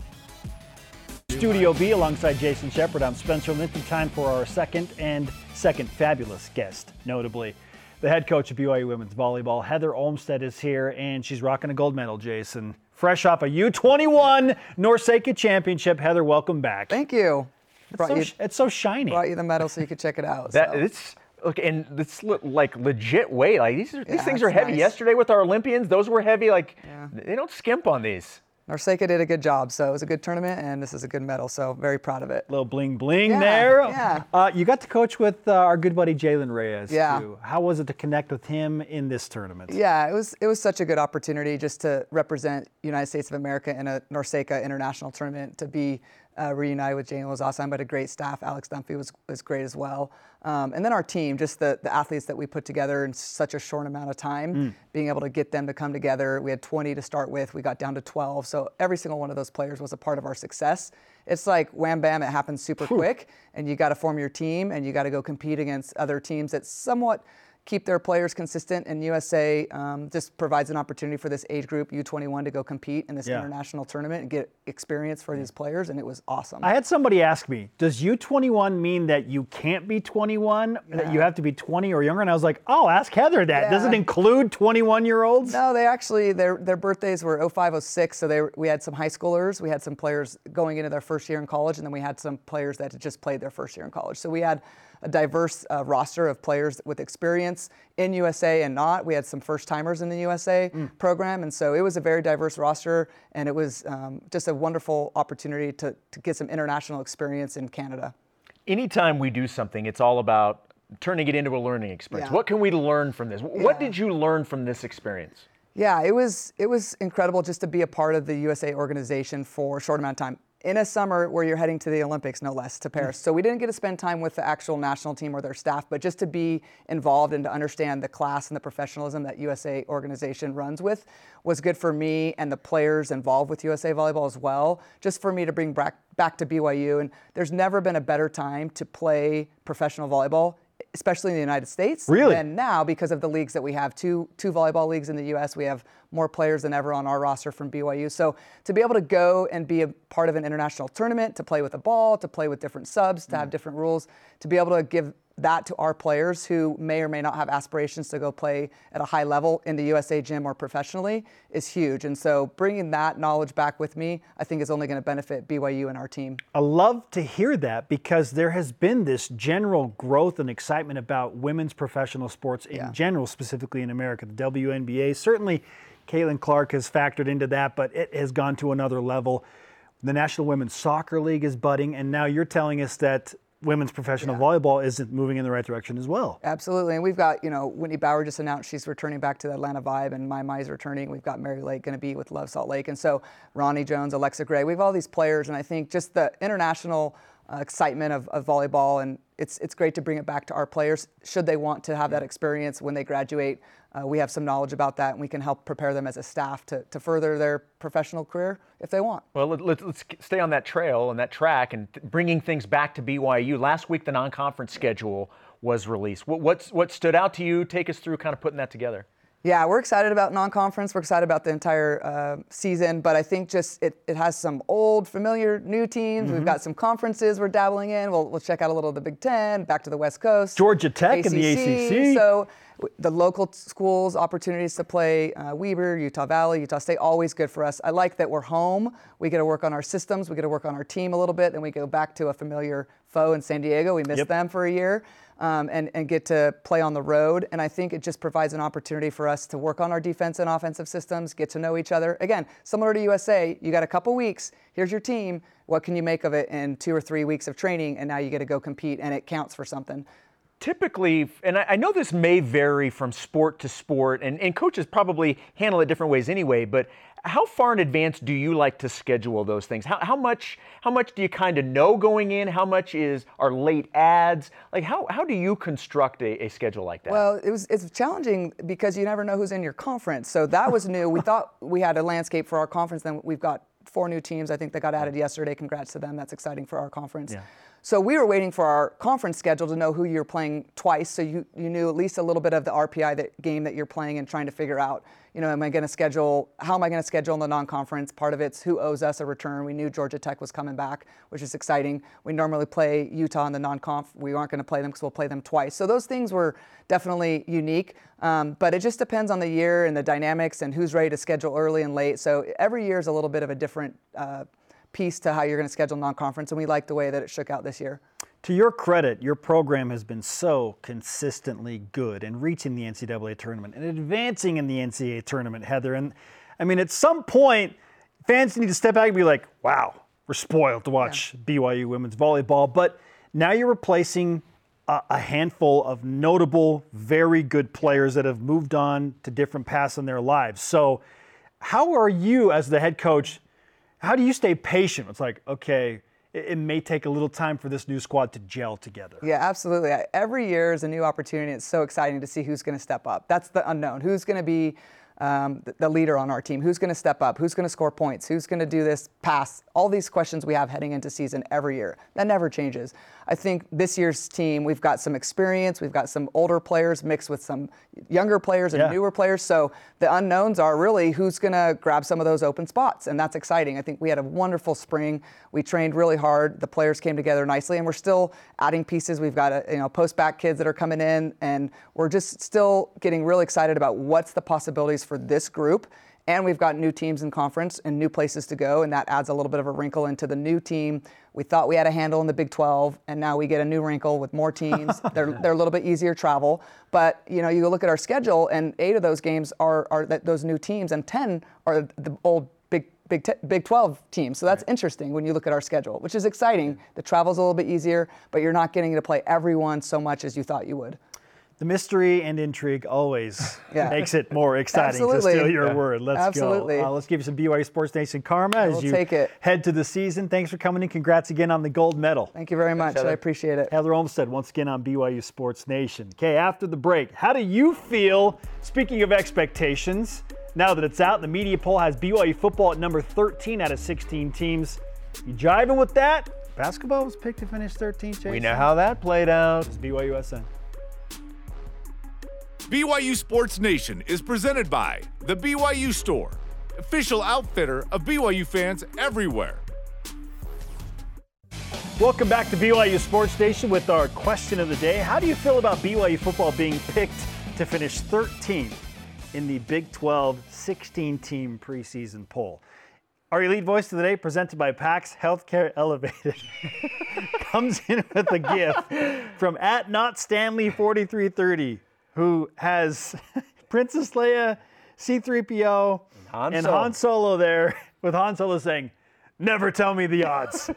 [SPEAKER 1] Studio B alongside Jason Shepard. I'm Spencer Linton. Time for our second fabulous guest, notably. The head coach of BYU women's volleyball, Heather Olmstead, is here, and she's rocking a gold medal, Jason. Fresh off a U21 NORCECA championship. Heather, welcome back.
[SPEAKER 9] Thank you.
[SPEAKER 1] It's so shiny.
[SPEAKER 9] Brought you the medal so you could check it out.
[SPEAKER 2] Look, and it's like legit weight. Like these things are heavy.
[SPEAKER 9] Nice.
[SPEAKER 2] Yesterday with our Olympians, those were heavy. They don't skimp on these.
[SPEAKER 9] NORCECA did a good job, so it was a good tournament, and this is a good medal, so very proud of it.
[SPEAKER 1] Little bling bling there.
[SPEAKER 9] Yeah.
[SPEAKER 1] You got to coach with our good buddy Jalen Reyes,
[SPEAKER 9] yeah.
[SPEAKER 1] too. How was it to connect with him in this tournament?
[SPEAKER 9] Yeah, it was such a good opportunity just to represent United States of America in a NORCECA international tournament. To be reunited with Jalen was awesome, but a great staff. Alex Dunphy was great as well. And then our team, just the athletes that we put together in such a short amount of time, being able to get them to come together. We had 20 to start with. We got down to 12. So every single one of those players was a part of our success. It's like wham, bam, it happens super quick. And you got to form your team, and you got to go compete against other teams that somewhat keep their players consistent, and USA just provides an opportunity for this age group, U21, to go compete in this international tournament and get experience for these players, and it was awesome.
[SPEAKER 1] I had somebody ask me, does U21 mean that you can't be 21, that you have to be 20 or younger? And I was like, oh, ask Heather that.
[SPEAKER 9] Yeah.
[SPEAKER 1] Does it include 21-year-olds?
[SPEAKER 9] No, they actually, their birthdays were 05, 06, so we had some high schoolers, we had some players going into their first year in college, and then we had some players that had just played their first year in college. So we had a diverse roster of players with experience in USA and not. We had some first-timers in the USA program, and so it was a very diverse roster, and it was just a wonderful opportunity to get some international experience in Canada.
[SPEAKER 2] Anytime we do something, it's all about turning it into a learning experience.
[SPEAKER 9] Yeah.
[SPEAKER 2] What can we learn from this? What did you learn from this experience?
[SPEAKER 9] Yeah, it was incredible just to be a part of the USA organization for a short amount of time. In a summer where you're heading to the Olympics, no less, to Paris. So we didn't get to spend time with the actual national team or their staff, but just to be involved and to understand the class and the professionalism that USA organization runs with was good for me and the players involved with USA Volleyball as well, just for me to bring back to BYU. And there's never been a better time to play professional volleyball, especially in the United States, than now because of the leagues that we have. Two volleyball leagues in the U.S. We have more players than ever on our roster from BYU. So to be able to go and be a part of an international tournament, to play with a ball, to play with different subs, to have different rules, to be able to give that to our players who may or may not have aspirations to go play at a high level in the USA gym or professionally is huge. And so bringing that knowledge back with me, I think is only going to benefit BYU and our team.
[SPEAKER 1] I love to hear that because there has been this general growth and excitement about women's professional sports in general, specifically in America. The WNBA, certainly Caitlin Clark has factored into that, but it has gone to another level. The National Women's Soccer League is budding, and now you're telling us that women's professional volleyball isn't moving in the right direction as well.
[SPEAKER 9] Absolutely, and we've got, Whitney Bauer just announced she's returning back to the Atlanta Vibe, and Mai Mai's returning. We've got Mary Lake going to be with Love Salt Lake, and so Ronnie Jones, Alexa Gray, we have all these players, and I think just the international excitement of volleyball, and it's great to bring it back to our players should they want to have that experience when they graduate. We have some knowledge about that, and we can help prepare them as a staff to further their professional career if they want.
[SPEAKER 2] Well, let's stay on that trail and that track and bringing things back to BYU. Last week, the non-conference schedule was released. What stood out to you? Take us through kind of putting that together.
[SPEAKER 9] Yeah, we're excited about non-conference. We're excited about the entire season, but I think just it has some old, familiar, new teams. We've got some conferences we're dabbling in. We'll check out a little of the Big Ten, back to the West Coast.
[SPEAKER 1] Georgia Tech
[SPEAKER 9] ACC.
[SPEAKER 1] and the ACC.
[SPEAKER 9] So The local schools, opportunities to play Weber, Utah Valley, Utah State, always good for us. I like that we're home. We get to work on our systems. We get to work on our team a little bit. Then we go back to a familiar foe in San Diego. We missed them for a year. And get to play on the road. And I think it just provides an opportunity for us to work on our defense and offensive systems, get to know each other. Again, similar to USA, you got a couple weeks. Here's your team. What can you make of it in 2 or 3 weeks of training? And now you get to go compete, and it counts for something.
[SPEAKER 2] Typically, and I know this may vary from sport to sport, and coaches probably handle it different ways anyway, but how far in advance do you like to schedule those things? How much do you kind of know going in? How much are late ads? Like how do you construct a schedule like that?
[SPEAKER 9] Well, it's challenging because you never know who's in your conference. So that was new. We thought we had a landscape for our conference. Then we've got 4 new teams. I think that got added yesterday. Congrats to them. That's exciting for our conference. Yeah. So we were waiting for our conference schedule to know who you're playing twice, so you knew at least a little bit of the RPI game that you're playing and trying to figure out, how am I going to schedule in the non-conference? Part of it's who owes us a return. We knew Georgia Tech was coming back, which is exciting. We normally play Utah in the non-conf. We aren't going to play them because we'll play them twice. So those things were definitely unique, but it just depends on the year and the dynamics and who's ready to schedule early and late. So every year is a little bit of a different piece to how you're going to schedule non-conference, and we like the way that it shook out this year.
[SPEAKER 1] To your credit, your program has been so consistently good in reaching the NCAA tournament and advancing in the NCAA tournament, Heather. And I mean, at some point, fans need to step back and be like, wow, we're spoiled to watch BYU women's volleyball. But now you're replacing a handful of notable, very good players that have moved on to different paths in their lives. So how are you, as the head coach, how do you stay patient? It's like, okay, it may take a little time for this new squad to gel together.
[SPEAKER 9] Yeah, absolutely. Every year is a new opportunity. It's so exciting to see who's going to step up. That's the unknown. Who's going to be the leader on our team? Who's going to step up? Who's going to score points? Who's going to do this pass? All these questions we have heading into season every year. That never changes. I think this year's team, we've got some experience. We've got some older players mixed with some younger players and newer players. So the unknowns are really who's going to grab some of those open spots. And that's exciting. I think we had a wonderful spring. We trained really hard. The players came together nicely, and we're still adding pieces. We've got post-back kids that are coming in, and we're just still getting really excited about what's the possibilities for this group. And we've got new teams in conference and new places to go, and that adds a little bit of a wrinkle into the new team. We thought we had a handle in the Big 12, and now we get a new wrinkle with more teams. They're a little bit easier travel. But, you look at our schedule, and 8 of those games are those new teams, and 10 are the old Big 12 teams. So that's interesting when you look at our schedule, which is exciting. The travel's a little bit easier, but you're not getting to play everyone so much as you thought you would.
[SPEAKER 1] The mystery and intrigue always makes it more exciting, to steal your word. Let's go. Let's give you some BYU Sports Nation karma as you head to the season. Thanks for coming in. Congrats again on the gold medal.
[SPEAKER 9] Thank you very much. I appreciate it.
[SPEAKER 1] Heather Olmstead once again on BYU Sports Nation. Okay, after the break, how do you feel, speaking of expectations, now that it's out, the media poll has BYU football at number 13 out of 16 teams. You jiving with that? Basketball was picked to finish 13th, Jason.
[SPEAKER 2] We know how that played out.
[SPEAKER 1] It's BYUSN.
[SPEAKER 7] BYU Sports Nation is presented by The BYU Store, official outfitter of BYU fans everywhere.
[SPEAKER 1] Welcome back to BYU Sports Nation with our question of the day. How do you feel about BYU football being picked to finish 13th in the Big 12 16-team preseason poll? Our elite voice of the day, presented by PAX Healthcare Elevated, comes in with a gift from @NotStanley4330. Who has Princess Leia, C-3PO, and Han Solo there, with Han Solo saying, "Never tell me the odds."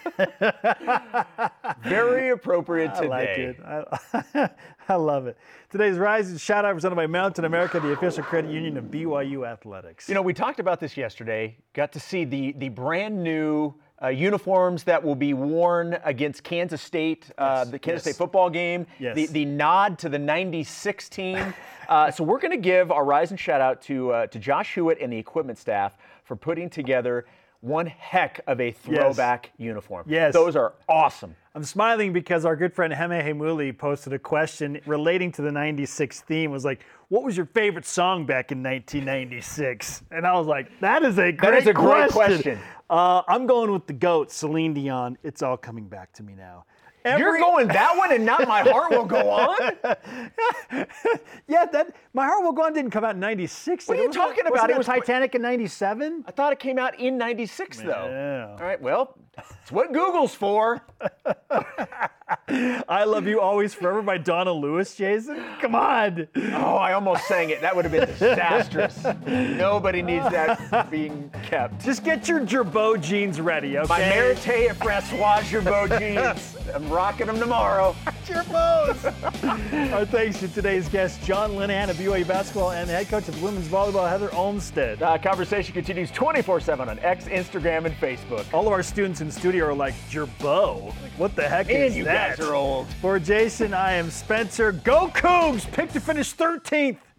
[SPEAKER 2] Very appropriate today.
[SPEAKER 1] I like it. I love it. Today's Rise and Shout Out presented by Mountain America, the official credit union of BYU Athletics.
[SPEAKER 2] We talked about this yesterday. Got to see the brand new uniforms that will be worn against Kansas State, the Kansas State football game, the nod to the 96 team. So we're going to give our rise and shout out to Josh Hewitt and the equipment staff for putting together one heck of a throwback uniform.
[SPEAKER 1] Yes.
[SPEAKER 2] Those are awesome.
[SPEAKER 1] I'm smiling because our good friend Heme Hemuli posted a question relating to the 96 theme. Was like, what was your favorite song back in 1996? And I was like, that is a great question. I'm going with the GOAT, Celine Dion. It's all coming back to me now.
[SPEAKER 2] You're going that one and not My Heart Will Go On?
[SPEAKER 1] Yeah, My Heart Will Go On didn't come out in 96.
[SPEAKER 2] What are you talking about?
[SPEAKER 1] It was Titanic in 97?
[SPEAKER 2] I thought it came out in 96, though.
[SPEAKER 1] Yeah.
[SPEAKER 2] All right, well, it's what Google's for.
[SPEAKER 1] I Love You Always Forever by Donna Lewis, Jason. Come on.
[SPEAKER 2] Oh, I almost sang it. That would have been disastrous. Nobody needs that being kept.
[SPEAKER 1] Just get your Gerbeau jeans ready, okay?
[SPEAKER 2] My Mérite et François Gerbeau jeans. I'm rocking them tomorrow.
[SPEAKER 1] Gerbeaus. Our thanks to today's guest, John Linehan of BYU basketball and the head coach of women's volleyball, Heather Olmstead.
[SPEAKER 2] Conversation continues 24/7 on X, Instagram, and Facebook.
[SPEAKER 1] All of our students in studio are like, Gerbeau? Like, what the heck is
[SPEAKER 2] you
[SPEAKER 1] that?
[SPEAKER 2] guys are old.
[SPEAKER 1] For Jason, I am Spencer. Go Cougs! Picked to finish 13th